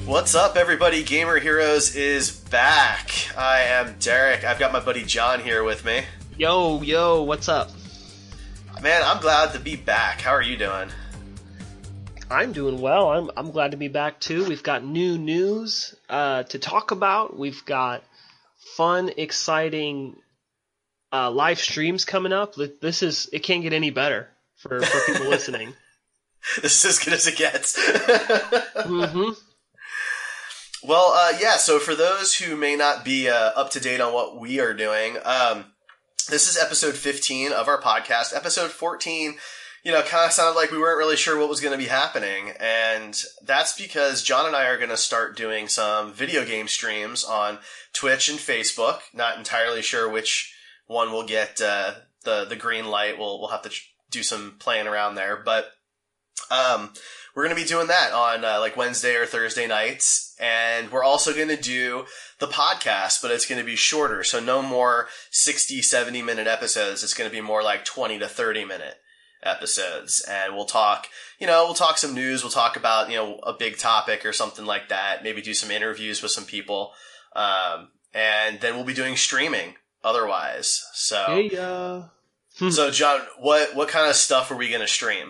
What's up, everybody? Gamer Heroes is back. I am Derek. I've got my buddy John here with me. Yo, what's up? Man, I'm glad to be back. How are you doing? I'm doing well. I'm glad to be back too. We've got new news to talk about. We've got fun, exciting live streams coming up. It can't get any better for people listening. This is as good as it gets. Mm-hmm. Well, yeah, so for those who may not be up to date on what we are doing, this is episode 15 of our podcast. Episode 14, kind of sounded like we weren't really sure what was going to be happening, and that's because John and I are going to start doing some video game streams on Twitch and Facebook. Not entirely sure which one will get the green light. We'll have to do some playing around there, but we're going to be doing that on like Wednesday or Thursday nights, and we're also going to do the podcast, but it's going to be shorter, so no more 60, 70-minute episodes. It's going to be more like 20 to 30-minute episodes, and we'll talk some news, we'll talk about, a big topic or something like that, maybe do some interviews with some people, and then we'll be doing streaming otherwise. So, So John, what kind of stuff are we going to stream?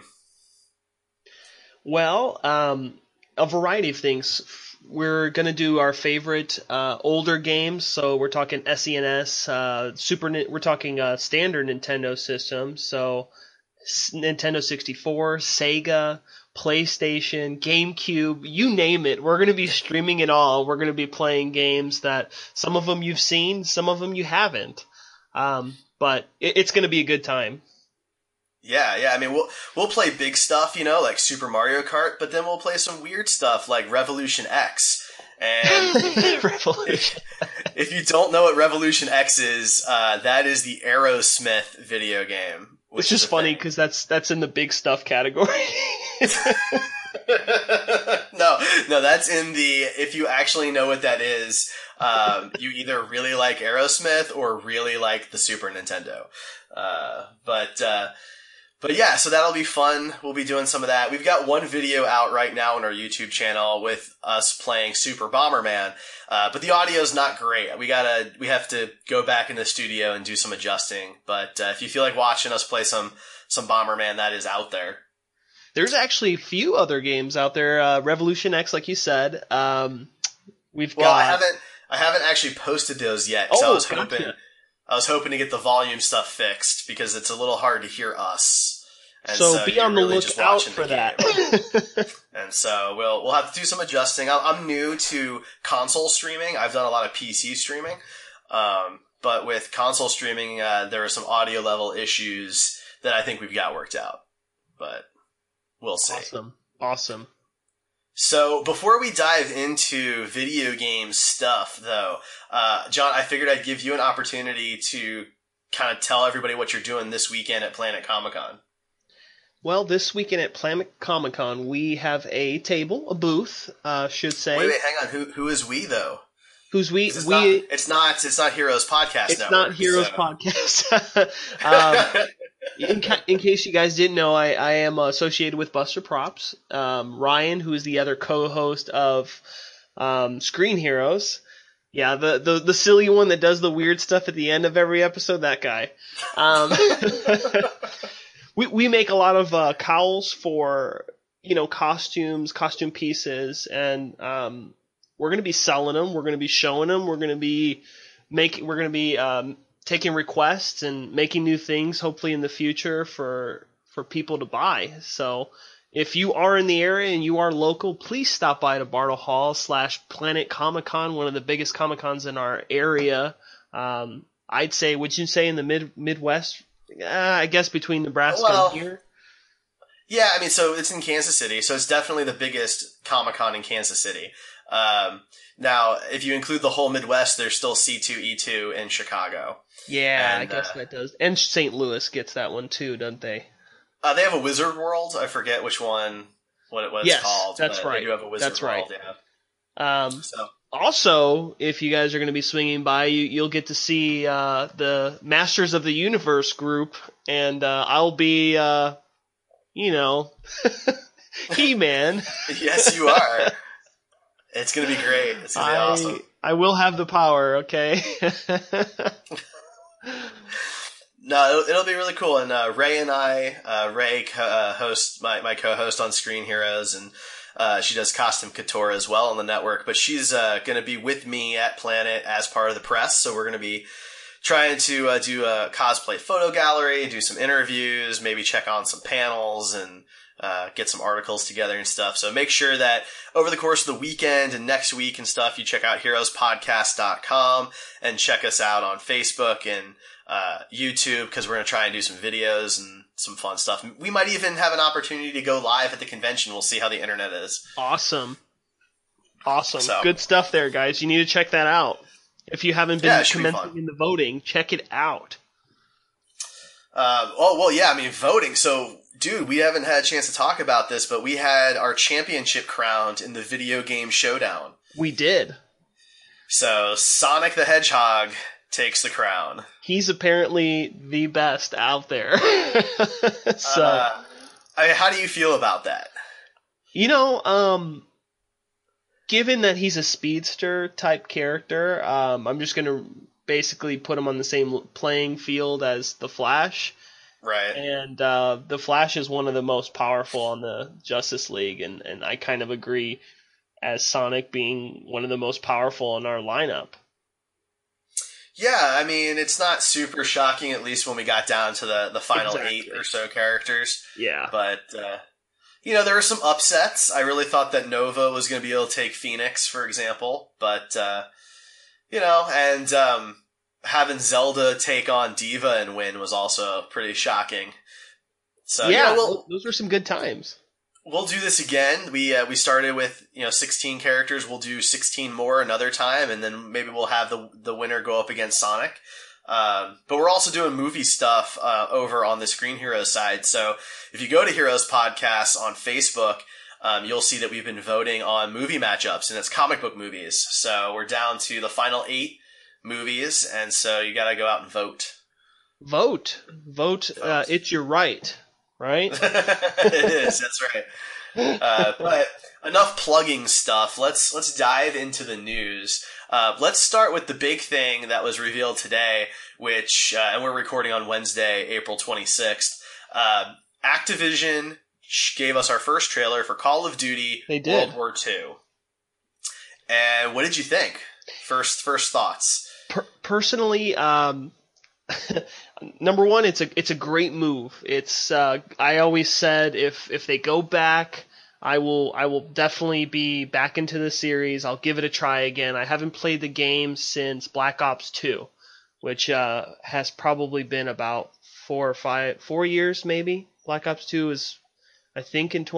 Well, a variety of things. We're going to do our favorite older games, so we're talking SNES, we're talking standard Nintendo systems, so Nintendo 64, Sega, PlayStation, GameCube, you name it. We're going to be streaming it all. We're going to be playing games that some of them you've seen, some of them you haven't. But it's going to be a good time. Yeah. I mean, we'll play big stuff, like Super Mario Kart, but then we'll play some weird stuff like Revolution X. And Revolution. If you don't know what Revolution X is, that is the Aerosmith video game. It's just funny because that's in the big stuff category. No, that's in the, if you actually know what that is, you either really like Aerosmith or really like the Super Nintendo. But yeah, so that'll be fun. We'll be doing some of that. We've got one video out right now on our YouTube channel with us playing Super Bomberman, but the audio's not great. We have to go back in the studio and do some adjusting. But if you feel like watching us play some Bomberman, that is out there. There's actually a few other games out there. Revolution X, like you said. We've got. Well, I haven't actually posted those yet. Oh, I was hoping to get the volume stuff fixed because it's a little hard to hear us. And so be on the lookout for that. And so we'll have to do some adjusting. I'm new to console streaming. I've done a lot of PC streaming. But with console streaming, there are some audio level issues that I think we've got worked out. But we'll see. Awesome. So before we dive into video game stuff, though, John, I figured I'd give you an opportunity to kind of tell everybody what you're doing this weekend at Planet Comic-Con. Well, this weekend at Planet Comic-Con, we have a booth, should say. Wait, hang on. Who is we, though? Who's we? It's not Heroes Podcast. It's not Heroes Podcast. In case you guys didn't know, I am associated with Buster Props. Ryan, who is the other co-host of Screen Heroes. Yeah, the silly one that does the weird stuff at the end of every episode, that guy. We make a lot of cowls for, costumes, costume pieces, and we're going to be selling them. We're going to be showing them. We're going to be taking requests and making new things, hopefully in the future for people to buy. So if you are in the area and you are local, please stop by to Bartle Hall / Planet Comic Con, one of the biggest Comic Cons in our area. I'd say, would you say in the Midwest? I guess between Nebraska and here. Yeah, I mean, so it's in Kansas City, so it's definitely the biggest Comic-Con in Kansas City. Now, if you include the whole Midwest, there's still C2E2 in Chicago. Yeah, I guess that does. And St. Louis gets that one too, don't they? They have a Wizard World. I forget which one, what it's called. That's right. They do have a Wizard World, yeah. Also, if you guys are going to be swinging by, you'll get to see the Masters of the Universe group, and I'll be, He-Man. Yes, you are. It's gonna be great. It's gonna be awesome. I will have the power, okay? No, it'll be really cool. And Ray and I, Ray hosts my co-host on Screen Heroes, and she does Costume Couture as well on the network. But she's going to be with me at Planet as part of the press, so we're going to be trying to do a cosplay photo gallery, do some interviews, maybe check on some panels, and get some articles together and stuff. So make sure that over the course of the weekend and next week and stuff, you check out heroespodcast.com and check us out on Facebook and YouTube, because we're going to try and do some videos and some fun stuff. We might even have an opportunity to go live at the convention. We'll see how the internet is. Awesome. So, good stuff there, guys. You need to check that out. If you haven't been commenting in the voting, check it out. Voting. So, dude, we haven't had a chance to talk about this, but we had our championship crowned in the Video Game Showdown. We did. So, Sonic the Hedgehog takes the crown. He's apparently the best out there. So, how do you feel about that? Given that he's a speedster type character, I'm just going to basically put him on the same playing field as the Flash. Right. And the Flash is one of the most powerful on the Justice League, and I kind of agree as Sonic being one of the most powerful in our lineup. Yeah, I mean, it's not super shocking, at least when we got down to the final 8 or so characters. Yeah. But, there were some upsets. I really thought that Nova was going to be able to take Phoenix, for example. But, having Zelda take on Diva and win was also pretty shocking. So, those were some good times. We'll do this again. We started with 16 characters. We'll do 16 more another time, and then maybe we'll have the winner go up against Sonic. But we're also doing movie stuff over on the Screen Heroes side. So if you go to Heroes Podcast on Facebook, you'll see that we've been voting on movie matchups, and it's comic book movies. So we're down to the final 8 movies, and so you got to go out and vote. Vote. It's your right. Right? It is. That's right. But enough plugging stuff. Let's dive into the news. Let's start with the big thing that was revealed today, which, and we're recording on Wednesday, April 26th. Activision gave us our first trailer for Call of Duty World War II. And what did you think? First thoughts. Personally, number one, it's a great move. It's I always said if they go back, I will definitely be back into the series. I'll give it a try again. I haven't played the game since Black Ops 2, which has probably been about 4 years maybe. Black Ops 2 is, I think, in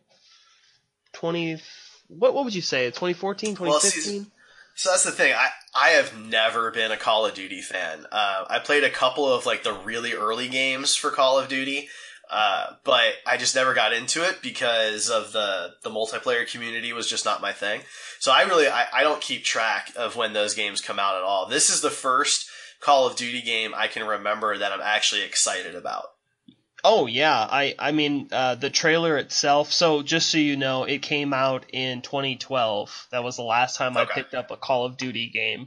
2020. What would you say? 2014, 2015? So that's the thing. I have never been a Call of Duty fan. I played a couple of the really early games for Call of Duty, but I just never got into it because of the multiplayer community was just not my thing. So I don't keep track of when those games come out at all. This is the first Call of Duty game I can remember that I'm actually excited about. Oh yeah, I mean the trailer itself. So just so you know, it came out in 2012. That was the last time I picked up a Call of Duty game.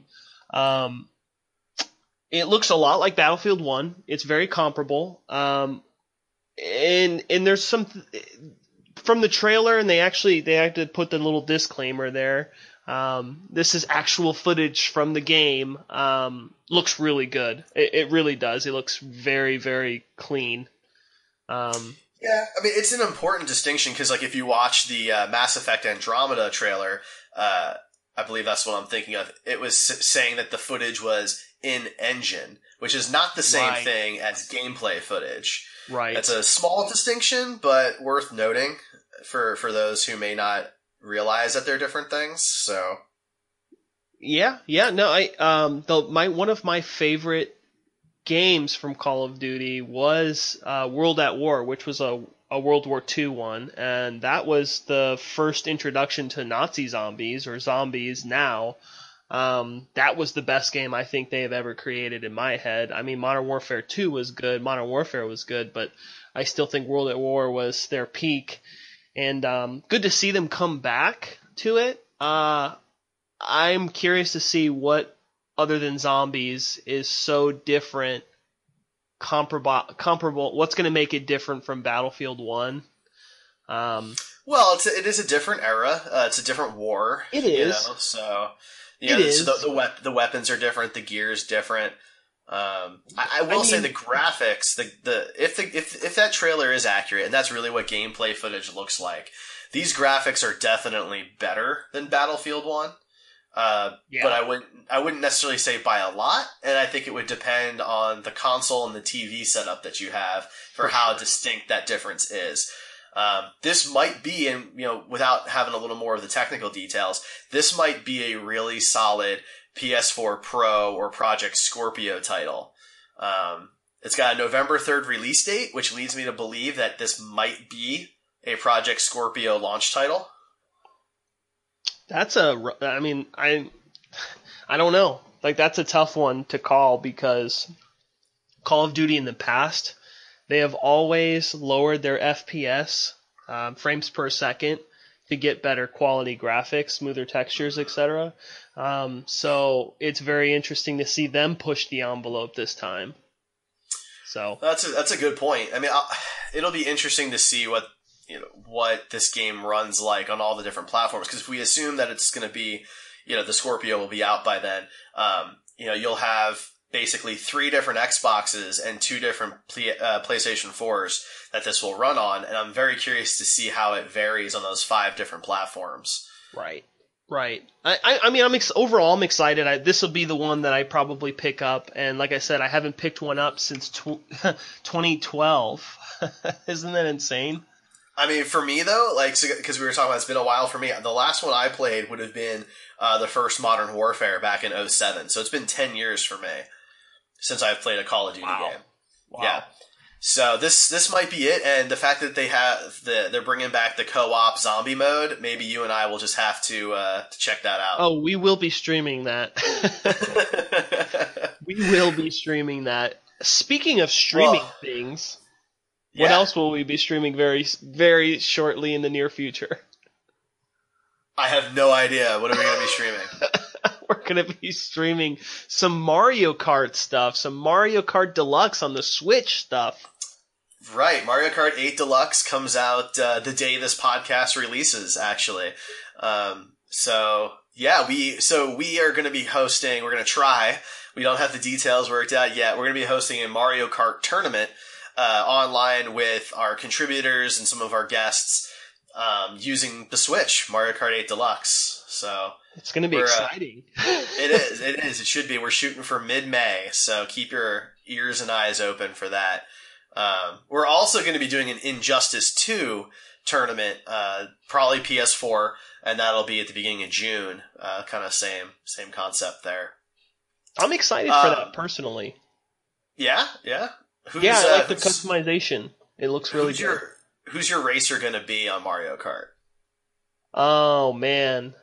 It looks a lot like Battlefield 1. It's very comparable. And there's some from the trailer, and they had to put the little disclaimer there. This is actual footage from the game. Looks really good. It really does. It looks very, very clean. Yeah, I mean, it's an important distinction because, if you watch the Mass Effect Andromeda trailer, I believe that's what I'm thinking of, it was saying that the footage was in-engine, which is not the same thing as gameplay footage. Right. It's a small distinction, but worth noting for those who may not realize that they're different things, so... Yeah, no, one of my favorite games from Call of Duty was World at War, which was a World War II one, and that was the first introduction to Nazi zombies, or zombies now. That was the best game I think they have ever created in my head. I mean, Modern Warfare 2 was good, Modern Warfare was good, but I still think World at War was their peak, and good to see them come back to it. I'm curious to see what, other than zombies, is so different, comparable. What's going to make it different from Battlefield 1? Well, it is a different era. It's a different war. It is. You know, so yeah, It is. So the weapons are different. The gear is different. I will say the graphics. If that trailer is accurate, and that's really what gameplay footage looks like, these graphics are definitely better than Battlefield 1. Yeah. But I wouldn't necessarily say by a lot, and I think it would depend on the console and the TV setup that you have for how distinct that difference is. This might be, and without having a little more of the technical details, this might be a really solid PS4 Pro or Project Scorpio title. It's got a November 3rd release date, which leads me to believe that this might be a Project Scorpio launch title. I don't know. Like, that's a tough one to call because Call of Duty in the past, they have always lowered their FPS, frames per second, to get better quality graphics, smoother textures, etc. So it's very interesting to see them push the envelope this time. So that's a good point. I mean, it'll be interesting to see what this game runs like on all the different platforms. Because if we assume that it's going to be, the Scorpio will be out by then, you'll have basically 3 different Xboxes and 2 different PlayStation 4s that this will run on, and I'm very curious to see how it varies on those 5 different platforms. Right. Overall, I'm excited. This will be the one that I probably pick up, and like I said, I haven't picked one up since 2012. Isn't that insane? I mean, for me though, because we were talking about, it's been a while for me. The last one I played would have been the first Modern Warfare back in 2007, so it's been 10 years for me since I've played a Call of Duty game. Wow. Yeah. So this might be it, and the fact that they're bringing back the co-op zombie mode, maybe you and I will just have to check that out. Oh, we will be streaming that. We will be streaming that. Speaking of streaming things, what else will we be streaming very, very shortly in the near future? I have no idea. What are we going to be streaming? We're going to be streaming some Mario Kart stuff, some Mario Kart Deluxe on the Switch stuff. Right. Mario Kart 8 Deluxe comes out the day this podcast releases, actually. So we are going to be hosting, we're going to try, we don't have the details worked out yet, we're going to be hosting a Mario Kart tournament online with our contributors and some of our guests using the Switch, Mario Kart 8 Deluxe. So it's going to be exciting. It is. It should be. We're shooting for mid-May, so keep your ears and eyes open for that. We're also going to be doing an Injustice 2 tournament, probably PS4, and that'll be at the beginning of June. Kind of same concept there. I'm excited for that personally. Yeah? I like the customization. It looks really good. Who's your racer going to be on Mario Kart? Oh man,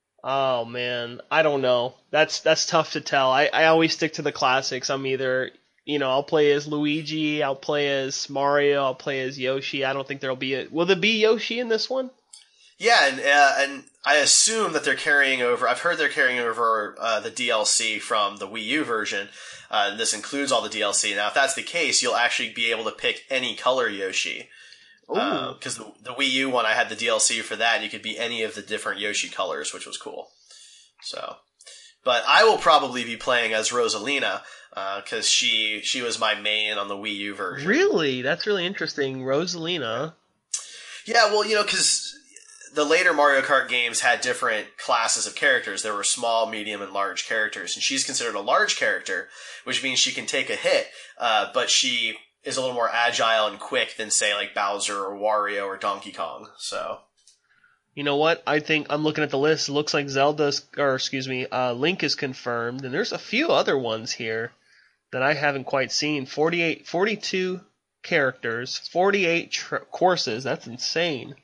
I don't know. That's tough to tell. I always stick to the classics. I'm either, I'll play as Luigi, I'll play as Mario, I'll play as Yoshi. I don't think will there be Yoshi in this one? Yeah, and I assume that they're carrying over. I've heard they're carrying over the DLC from the Wii U version. This includes all the DLC. Now, if that's the case, you'll actually be able to pick any color Yoshi. Because the Wii U one, I had the DLC for that, and you could be any of the different Yoshi colors, which was cool. So, but I will probably be playing as Rosalina, because she was my main on the Wii U version. Really? That's really interesting. Rosalina. Yeah, well, because the later Mario Kart games had different classes of characters. There were small, medium, and large characters, and she's considered a large character, which means she can take a hit, but she is a little more agile and quick than, say, like Bowser or Wario or Donkey Kong. So, you know what? I think I'm looking at the list. It looks like Link is confirmed, and there's a few other ones here that I haven't quite seen. 42 characters, 48 courses. That's insane.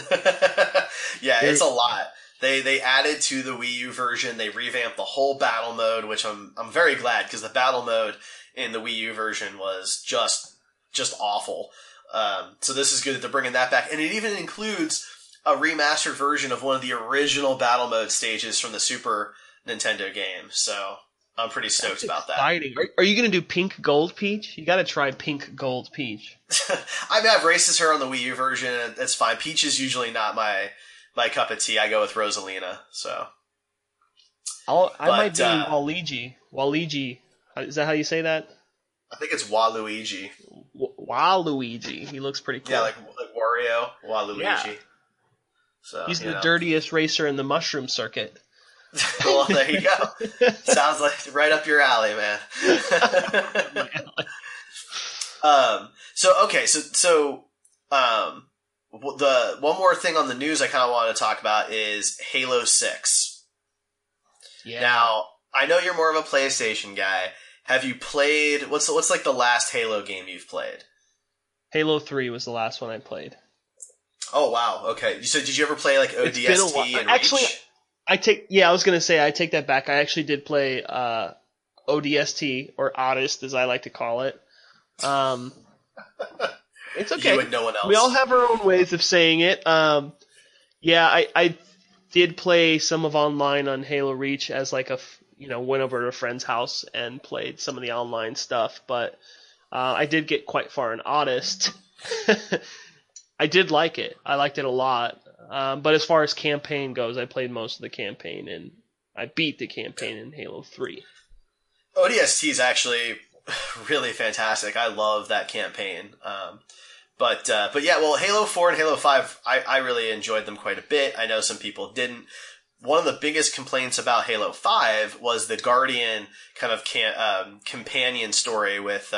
Yeah, it's a lot. They added to the Wii U version. They revamped the whole battle mode, which I'm very glad, because the battle mode in the Wii U version was just awful. So this is good that they're bringing that back, and it even includes a remastered version of one of the original battle mode stages from the Super Nintendo game. So I'm pretty stoked about that. Exciting. Are you going to do Pink Gold Peach? You got to try Pink Gold Peach. I mean, I've raced as her on the Wii U version. And it's fine. Peach is usually not my cup of tea. I go with Rosalina. So I might be Waluigi. Waluigi. Is that how you say that? I think it's Waluigi. Waluigi. He looks pretty cool. Yeah, like Wario, Waluigi. Yeah. So he's the dirtiest racer in the mushroom circuit. Well, there you go. Sounds like right up your alley, man. The one more thing on the news I kind of want to talk about is Halo 6. Yeah. Now, I know you're more of a PlayStation guy. Have you played what's like the last Halo game you've played? Halo 3 was the last one I played. Oh wow, okay. So did you ever play like ODST and actually, Reach? I was gonna say I take that back. I actually did play ODST or Oddest as I like to call it. It's okay. You and no one else. We all have our own ways of saying it. I did play some of online on Halo Reach as like went over to a friend's house and played some of the online stuff, but I did get quite far in Oddest. I did like it. I liked it a lot. But as far as campaign goes, I played most of the campaign, and I beat the campaign in Halo 3. ODST is actually really fantastic. I love that campaign. But yeah, well, Halo 4 and Halo 5, I really enjoyed them quite a bit. I know some people didn't. One of the biggest complaints about Halo 5 was the Guardian kind of companion story with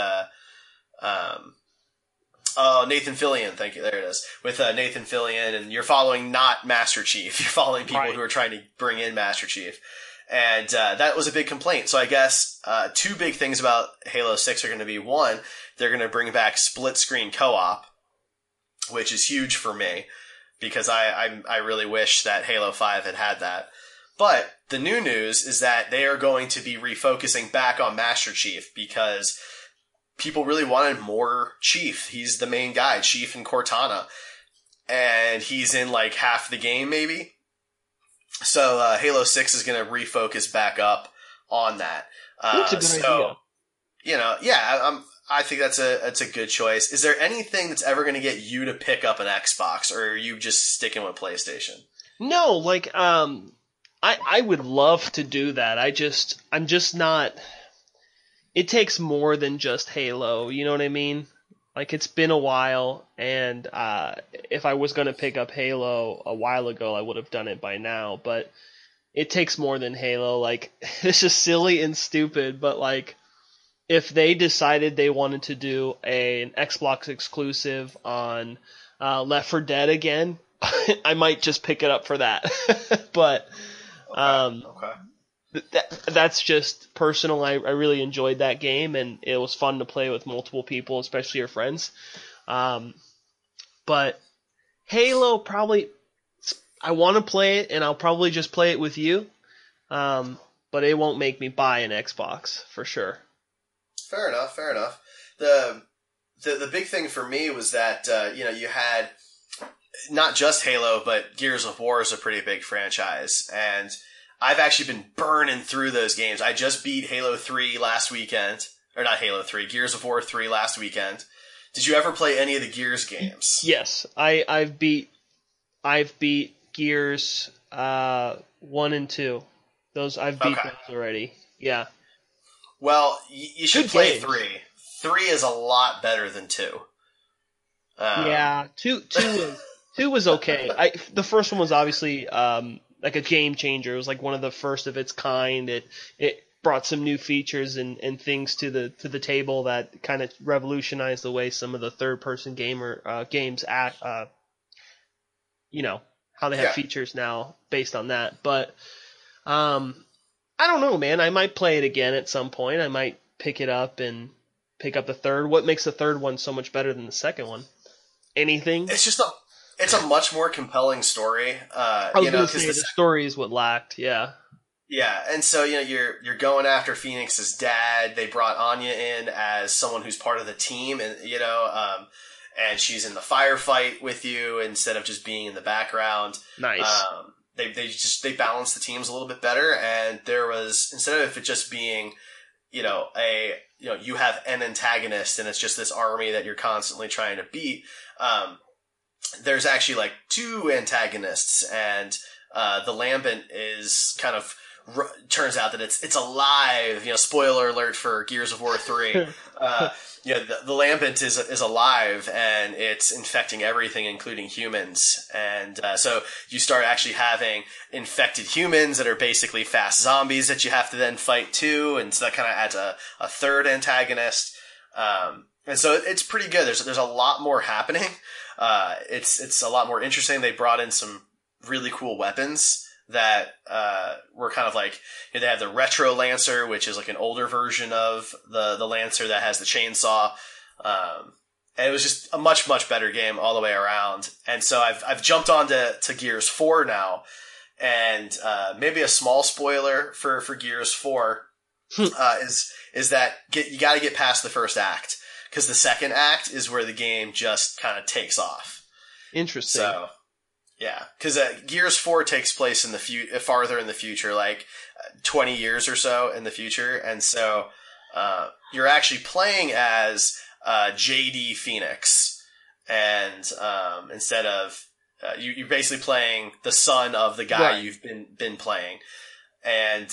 Nathan Fillion, thank you, there it is. With Nathan Fillion, and you're following not Master Chief. You're following people who are trying to bring in Master Chief. And that was a big complaint. So I guess two big things about Halo 6 are going to be, one, they're going to bring back split-screen co-op, which is huge for me, because I really wish that Halo 5 had that. But the new news is that they are going to be refocusing back on Master Chief, because people really wanted more Chief. He's the main guy, Chief and Cortana. And he's in like half the game, maybe. So Halo 6 is going to refocus back up on that. That's a good idea. I think that's a good choice. Is there anything that's ever going to get you to pick up an Xbox, or are you just sticking with PlayStation? No, I would love to do that. I'm just not. It takes more than just Halo, you know what I mean? Like, it's been a while, and if I was going to pick up Halo a while ago, I would have done it by now, but it takes more than Halo. Like, it's just silly and stupid, but, like, if they decided they wanted to do an Xbox exclusive on Left 4 Dead again, I might just pick it up for that. But that's just personal. I really enjoyed that game, and it was fun to play with multiple people, especially your friends. But Halo, probably, I want to play it, and I'll probably just play it with you. But it won't make me buy an Xbox, for sure. Fair enough. The big thing for me was that, you had not just Halo, but Gears of War is a pretty big franchise, and I've actually been burning through those games. I just beat Halo 3 last weekend. Or not Halo 3, Gears of War 3 last weekend. Did you ever play any of the Gears games? Yes. I've beat Gears 1 and 2. I've beat those already. Yeah. Well, you should play 3. 3 is a lot better than 2. Yeah, 2 was okay. The first one was obviously like a game changer. It was like one of the first of its kind. It brought some new features and things to the table that kind of revolutionized the way some of the third person games act. How they have features now based on that. But I don't know, man. I might play it again at some point. I might pick it up and pick up the third. What makes the third one so much better than the second one? Anything? It's a much more compelling story. I was going to say the story is what lacked. Yeah. Yeah, and so you're going after Phoenix's dad. They brought Anya in as someone who's part of the team, and and she's in the firefight with you instead of just being in the background. Nice. They balance the teams a little bit better, and there was, instead of it just being, you have an antagonist and it's just this army that you're constantly trying to beat. There's actually like two antagonists, and the Lambent is kind of turns out that it's alive. Spoiler alert for Gears of War 3. The Lambent is alive, and it's infecting everything, including humans. And so you start actually having infected humans that are basically fast zombies that you have to then fight too, and so that kind of adds a third antagonist. And so it's pretty good. There's a lot more happening. It's a lot more interesting. They brought in some really cool weapons that were kind of like, they have the Retro Lancer, which is like an older version of the Lancer that has the chainsaw. And it was just a much, much better game all the way around. And so I've jumped on to Gears 4 now, and maybe a small spoiler for Gears 4 is that you got to get past the first act, because the second act is where the game just kind of takes off. Interesting. So, yeah, because Gears 4 takes place in the farther in the future, like 20 years or so in the future, and so you're actually playing as JD Phoenix, and instead of you're basically playing the son of the guy you've been playing, and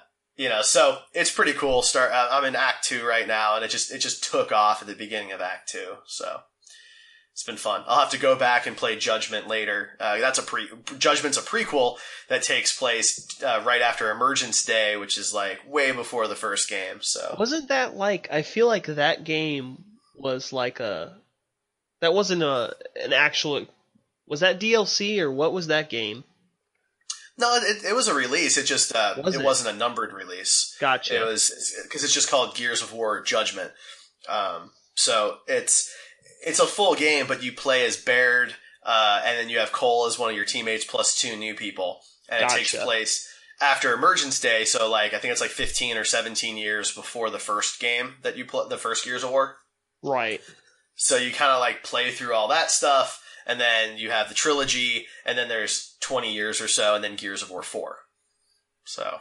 so it's pretty cool. I'm in Act 2 right now, and it just took off at the beginning of Act 2, so. It's been fun. I'll have to go back and play Judgment later. Judgment's a prequel that takes place right after Emergence Day, which is like way before the first game. So wasn't that like? I feel like that game was like that wasn't an actual. Was that DLC or what was that game? No, it was a release. It just it wasn't a numbered release. Gotcha. It was because it's just called Gears of War Judgment. So it's a full game, but you play as Baird, and then you have Cole as one of your teammates plus 2 new people. And It takes place after Emergence Day, so like I think it's like 15 or 17 years before the first game that you play, the first Gears of War. Right. So you kind of like play through all that stuff, and then you have the trilogy, and then there's 20 years or so, and then Gears of War 4. So.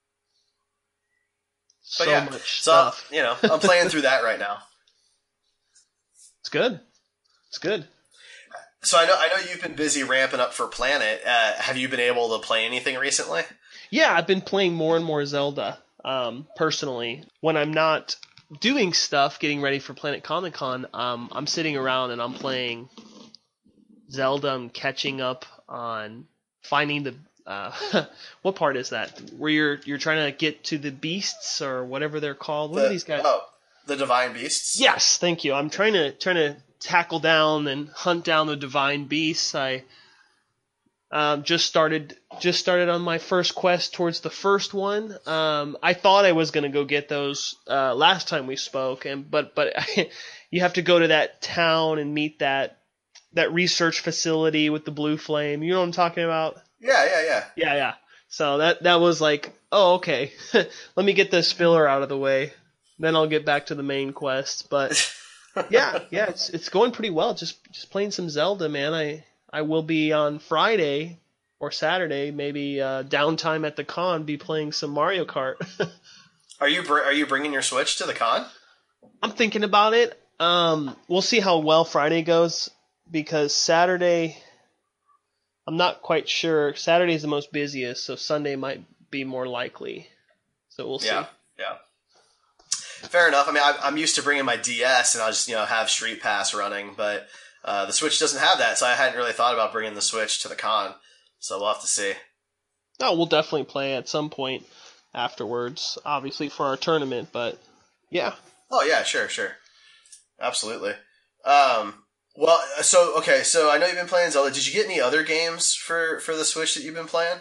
But so much stuff. I'm playing through that right now. It's good. It's good. So I know you've been busy ramping up for Planet. Have you been able to play anything recently? Yeah, I've been playing more and more Zelda, personally. When I'm not doing stuff, getting ready for Planet Comic Con, I'm sitting around and I'm playing Zelda. I'm catching up on finding the... what part is that? Where you're trying to get to the beasts or whatever they're called? What are these guys? Oh, the Divine Beasts? Yes, thank you. I'm trying to tackle down and hunt down the Divine Beasts. I just started on my first quest towards the first one. I thought I was going to go get those last time we spoke, but you have to go to that town and meet that research facility with the blue flame. You know what I'm talking about? Yeah. So that was like, oh, okay. Let me get this filler out of the way. Then I'll get back to the main quest. But yeah, it's going pretty well. Just playing some Zelda, man. I will be on Friday or Saturday, maybe downtime at the con, be playing some Mario Kart. Are you bringing your Switch to the con? I'm thinking about it. We'll see how well Friday goes, because Saturday, I'm not quite sure. Saturday's the most busiest, so Sunday might be more likely. So we'll see. Yeah. Fair enough. I mean, I'm used to bringing my DS and I'll just, have Street Pass running, but the Switch doesn't have that, so I hadn't really thought about bringing the Switch to the con. So we'll have to see. No, we'll definitely play at some point afterwards, obviously for our tournament, but yeah. Oh, yeah, sure. Absolutely. Well, so I know you've been playing Zelda. Did you get any other games for the Switch that you've been playing?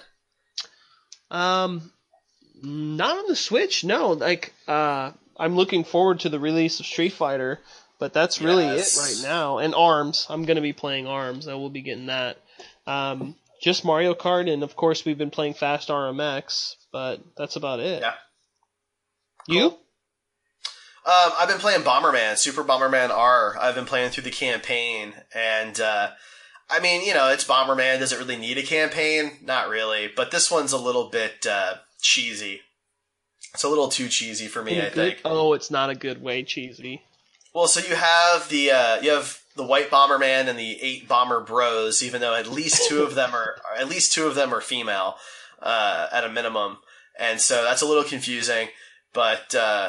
Not on the Switch, no. Like, I'm looking forward to the release of Street Fighter, but that's really it right now. And ARMS. I'm going to be playing ARMS. I will be getting that. Just Mario Kart, and of course we've been playing Fast RMX, but that's about it. Yeah. You? I've been playing Bomberman, Super Bomberman R. I've been playing through the campaign, and I mean, it's Bomberman. Does it really need a campaign? Not really, but this one's a little bit cheesy. It's a little too cheesy for me, I think. Oh, it's not a good way cheesy. Well, so you have the White Bomberman and the 8 Bomber Bros, even though at least two of them are female at a minimum, and so that's a little confusing. But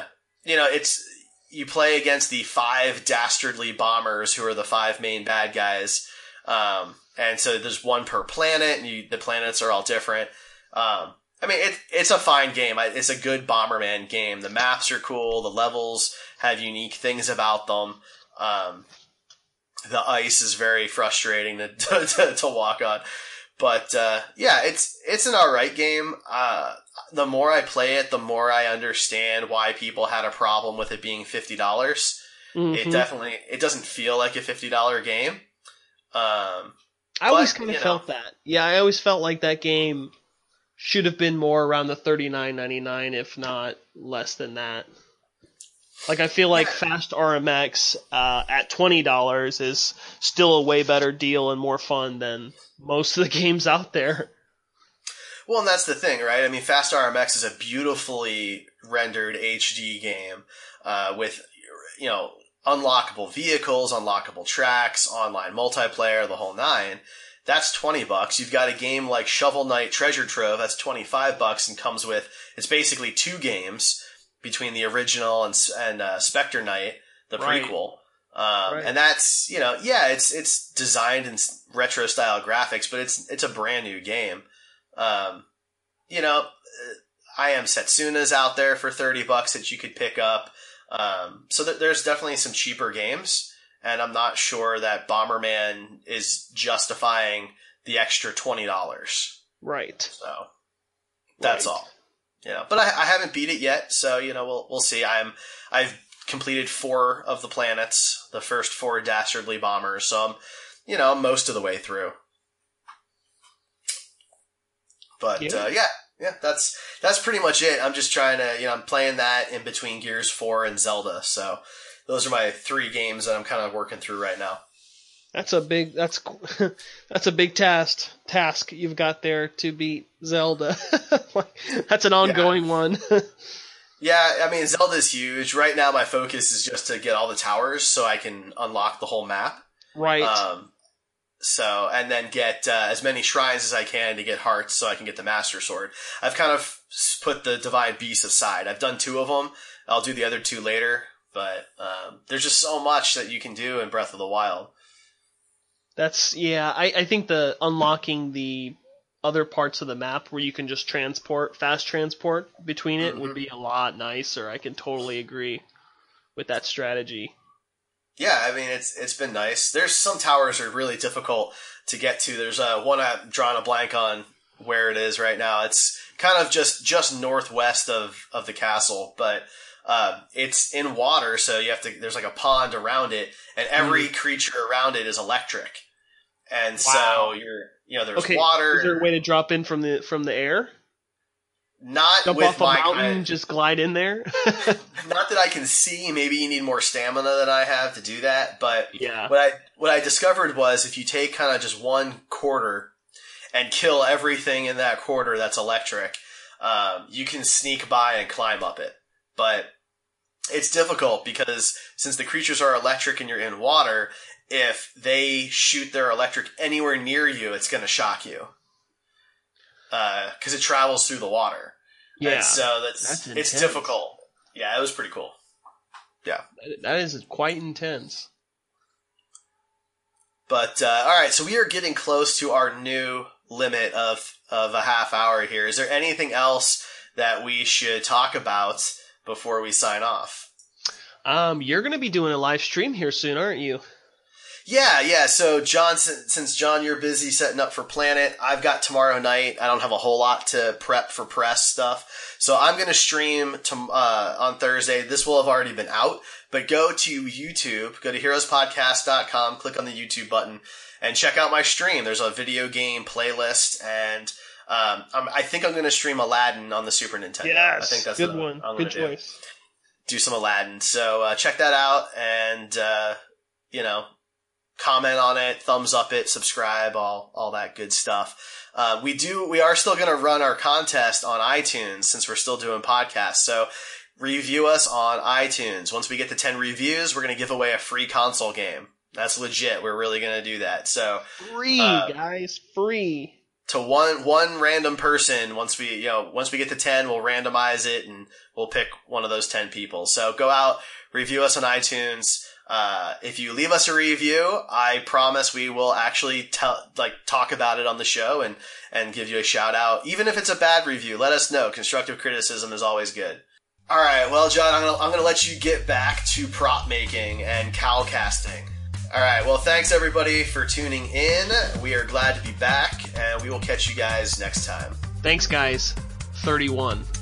you play against the 5 dastardly bombers who are the 5 main bad guys, and so there's one per planet, and the planets are all different. I mean, it's a fine game. It's a good Bomberman game. The maps are cool. The levels have unique things about them. The ice is very frustrating to walk on. But, yeah, it's an alright game. The more I play it, the more I understand why people had a problem with it being $50. Mm-hmm. It doesn't feel like a $50 game. I always kind of felt that. Yeah, I always felt like that game should have been more around the $39.99, if not less than that. Like, I feel like Fast RMX at $20 is still a way better deal and more fun than most of the games out there. Well, and that's the thing, right? I mean, Fast RMX is a beautifully rendered HD game with, unlockable vehicles, unlockable tracks, online multiplayer, the whole nine. That's $20. You've got a game like Shovel Knight Treasure Trove, that's $25 and comes with, it's basically 2 games between the original and Spectre Knight, the prequel. Right. And that's, it's designed in retro style graphics, but it's a brand new game. I Am Setsuna's out there for $30 that you could pick up. So there's definitely some cheaper games. And I'm not sure that Bomberman is justifying the extra $20. Right. So that's all. But I haven't beat it yet, so we'll see. I've completed 4 of the planets, the first 4 dastardly bombers, so I'm most of the way through. But yeah, that's pretty much it. I'm just trying to I'm playing that in between Gears 4 and Zelda, so those are my 3 games that I'm kind of working through right now. That's a big task you've got there to beat Zelda. That's an ongoing one. Yeah, I mean, Zelda's huge. Right now my focus is just to get all the towers so I can unlock the whole map. Right. And then get as many shrines as I can to get hearts so I can get the Master Sword. I've kind of put the Divine Beast aside. I've done 2 of them. I'll do the other 2 later. But there's just so much that you can do in Breath of the Wild. I think the unlocking the other parts of the map where you can just fast transport between it would be a lot nicer. I can totally agree with that strategy. Yeah, I mean, it's been nice. There's some towers that are really difficult to get to. There's one I'm drawing a blank on where it is right now. It's kind of just northwest of the castle, but it's in water, so there's like a pond around it, and every creature around it is electric. And so there's water. Is there a way to drop in from the air? Not jump with off a mountain, just glide in there. Not that I can see. Maybe you need more stamina than I have to do that. But yeah, what I discovered was if you take kind of just one quarter and kill everything in that quarter that's electric, you can sneak by and climb up it. But it's difficult because since the creatures are electric and you're in water, if they shoot their electric anywhere near you, it's going to shock you. Because it travels through the water. Yeah. And so it's difficult. Yeah, it was pretty cool. Yeah. That is quite intense. But, alright, so we are getting close to our new limit of a half hour here. Is there anything else that we should talk about before we sign off? You're going to be doing a live stream here soon, aren't you? Yeah. So, John, since John, you're busy setting up for Planet, I've got tomorrow night. I don't have a whole lot to prep for press stuff. So I'm going to stream on Thursday. This will have already been out, but go to YouTube, go to heroespodcast.com, click on the YouTube button, and check out my stream. There's a video game playlist, and I think I'm going to stream Aladdin on the Super Nintendo. Yes, I think that's good one. Good choice. do some Aladdin. So check that out and, comment on it, thumbs up it, subscribe, all that good stuff. We are still going to run our contest on iTunes since we're still doing podcasts. So review us on iTunes. Once we get to 10 reviews, we're going to give away a free console game. That's legit. We're really going to do that. So free, guys, free. To one random person, once we get to 10, we'll randomize it and we'll pick one of those 10 people. So go out, review us on iTunes. If you leave us a review, I promise we will actually talk about it on the show and give you a shout out. Even if it's a bad review, let us know. Constructive criticism is always good. All right. Well, John, I'm going to let you get back to prop making and cowl casting. All right. Well, thanks everybody for tuning in. We are glad to be back and we will catch you guys next time. Thanks, guys. 31.